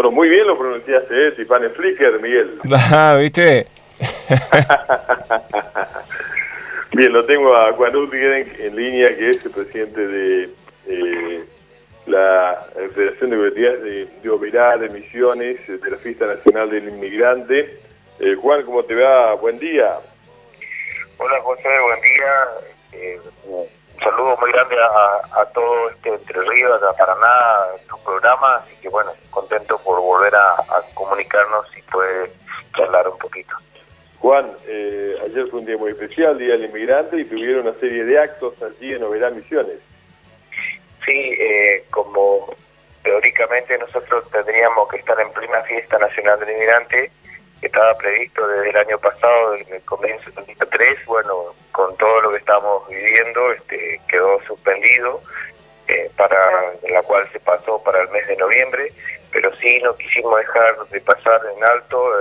Bueno, muy bien lo pronunciaste, Tipane Flicker, Miguel. Ah, ¿viste? Bien, lo tengo a Juan Udgen en línea, que es el presidente de la Federación de Colectividades de Oberá, de Misiones, de la Fiesta Nacional del Inmigrante. Juan, ¿cómo te va? Buen día. Hola José, buen día. Un saludo muy grande a todo Entre Ríos, a Paraná, tu programa, así que bueno, contento por volver a comunicarnos y poder charlar un poquito. Juan, ayer fue un día muy especial, Día del Inmigrante, y tuvieron una serie de actos allí en Oberá, Misiones. Sí, como teóricamente nosotros tendríamos que estar en plena Fiesta Nacional del Inmigrante, que estaba previsto desde el año pasado, desde el comienzo del 2023, bueno, con todo lo que estamos viviendo, quedó suspendido, para la cual se pasó para el mes de noviembre, pero sí no quisimos dejar de pasar en alto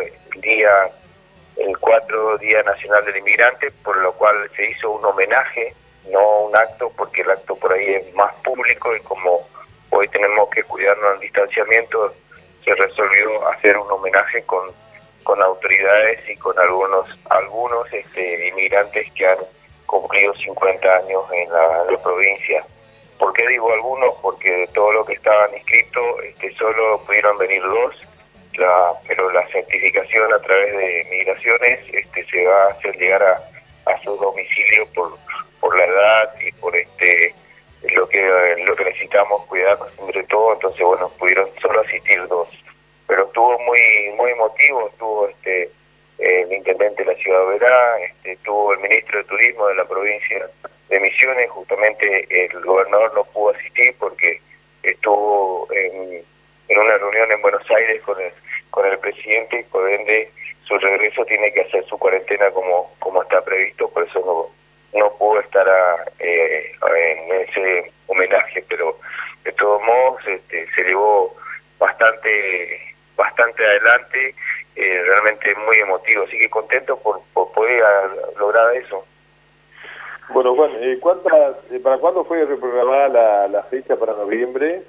el 4 Día Nacional del Inmigrante, por lo cual se hizo un homenaje, no un acto, porque el acto por ahí es más público y como hoy tenemos que cuidarnos del distanciamiento, se resolvió hacer un homenaje con autoridades y con algunos inmigrantes que han cumplido 50 años en la provincia. ¿Por qué digo algunos? Porque de todos los que estaban inscritos, solo pudieron venir 2, pero la certificación a través de migraciones se va a hacer llegar a su domicilio por la edad y por lo que necesitamos cuidarnos entre todos. Entonces bueno, pudieron solo asistir 2, pero estuvo muy emotivo. Estuvo el intendente de la ciudad de Oberá, estuvo el ministro de Turismo de la provincia de Misiones. Justamente el gobernador no pudo asistir porque estuvo en una reunión en Buenos Aires con el presidente, y por ende su regreso tiene que hacer su cuarentena como está previsto, por eso no pudo estar en ese homenaje, pero de todos modos se llevó bastante adelante, realmente muy emotivo, así que contento por poder lograr eso. Bueno, Juan, ¿para cuándo fue reprogramada la fecha para noviembre?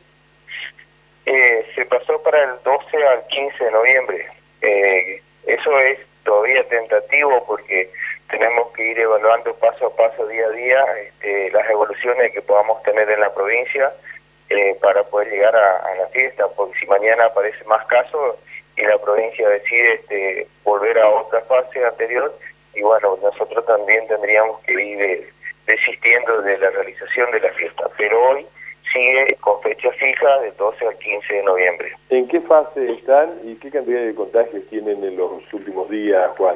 Se pasó para el 12 al 15 de noviembre. Eso es todavía tentativo porque tenemos que ir evaluando paso a paso, día a día, las evoluciones que podamos tener en la provincia para poder llegar a la fiesta, porque si mañana aparecen más casos y la provincia decide volver a otra fase anterior, y bueno, nosotros también tendríamos que ir desistiendo de la realización de la fiesta, pero hoy sigue con fecha fija del 12 al 15 de noviembre. ¿En qué fase están y qué cantidad de contagios tienen en los últimos días, Juan?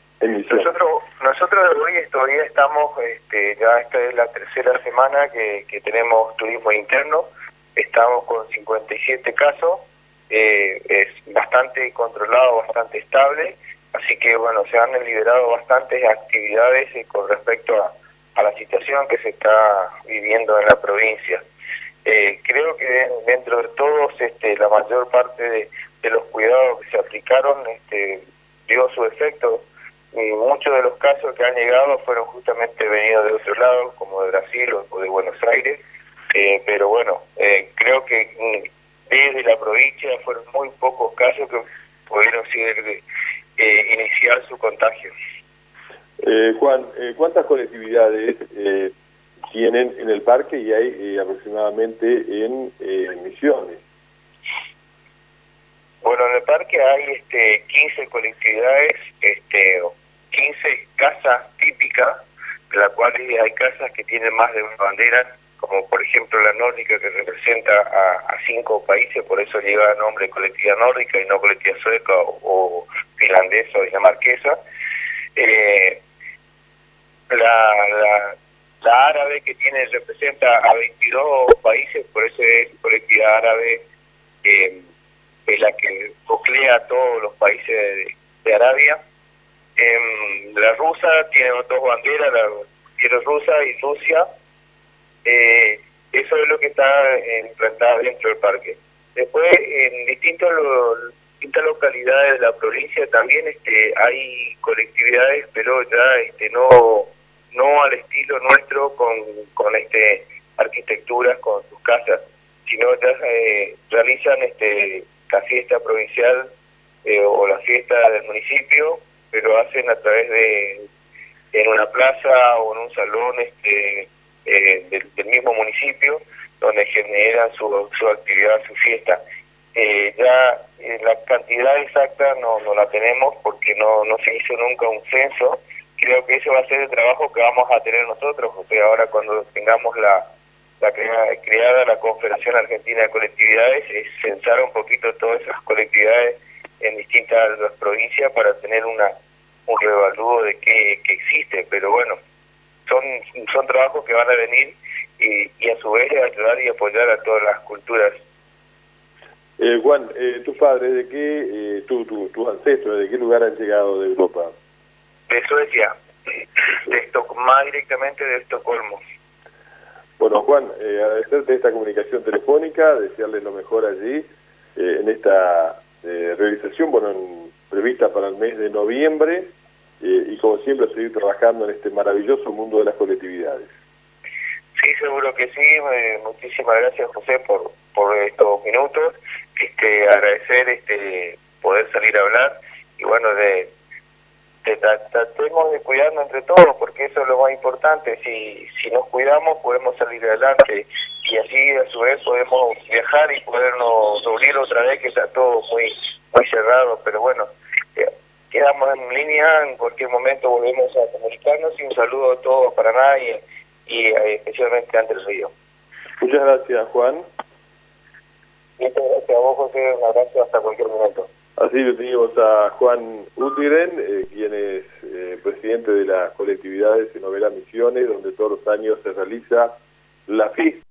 Nosotros hoy todavía estamos, ya esta es la tercera semana que tenemos turismo interno, estamos con 57 casos, es bastante controlado, bastante estable, así que bueno, se han liberado bastantes actividades con respecto a la situación que se está viviendo en la provincia. Creo que dentro de todos la mayor parte de los cuidados que se aplicaron dio su efecto. Muchos de los casos que han llegado fueron justamente venidos de otro lado, como de Brasil o de Buenos Aires, pero bueno, creo que desde la provincia fueron muy pocos casos que pudieron iniciar su contagio. Juan, ¿cuántas colectividades tienen en el parque y hay aproximadamente en Misiones? Bueno, en el parque hay 15 colectividades, 15 casas típicas, de las cuales hay casas que tienen más de una bandera, como por ejemplo la nórdica, que representa a 5 países, por eso lleva el nombre de colectividad nórdica y no colectividad sueca o finlandesa o dinamarquesa. La árabe, que representa a 22 países, por eso es colectividad árabe, es la que coclea a todos los países de Arabia. La rusa tiene 2 banderas, la bielorrusa y Rusia. Eso es lo que está implantado dentro del parque. Después, en distintas localidades de la provincia también hay colectividades, pero ya no al estilo nuestro con arquitecturas, con sus casas, sino ya realizan la fiesta provincial o la fiesta del municipio, pero hacen a través de en una plaza o en un salón del mismo municipio, donde generan su actividad, su fiesta. Ya la cantidad exacta no la tenemos porque no se hizo nunca un censo. Creo que ese va a ser el trabajo que vamos a tener nosotros, José, ahora cuando tengamos creada la Confederación Argentina de Colectividades, es censar un poquito todas esas colectividades en distintas provincias para tener un revalúo de qué existe, pero bueno, son trabajos que van a venir y a su vez ayudar y apoyar a todas las culturas. Juan, tus padres, ¿de qué, tus ancestros, de qué lugar han llegado de Europa? De Suecia, más directamente de Estocolmo. Bueno, Juan, agradecerte esta comunicación telefónica, desearles lo mejor allí, en esta realización, prevista para el mes de noviembre, y como siempre seguir trabajando en este maravilloso mundo de las colectividades. Sí, seguro que sí. Muchísimas gracias, José, por estos minutos. Agradecer poder salir a hablar y bueno, tratemos de cuidarnos entre todos, porque eso es lo más importante. Si nos cuidamos podemos salir adelante y así a su vez podemos viajar y podernos unir otra vez, que está todo muy cerrado, pero bueno, quedamos en línea, en cualquier momento volvemos a comunicarnos y un saludo a todos Paraná y especialmente a Entre Ríos. Muchas gracias, Juan. Muchas gracias a vos, José, un abrazo hasta cualquier momento. Así lo teníamos a Juan Utiren, quien es presidente de las colectividades en Novela Misiones, donde todos los años se realiza la fiesta.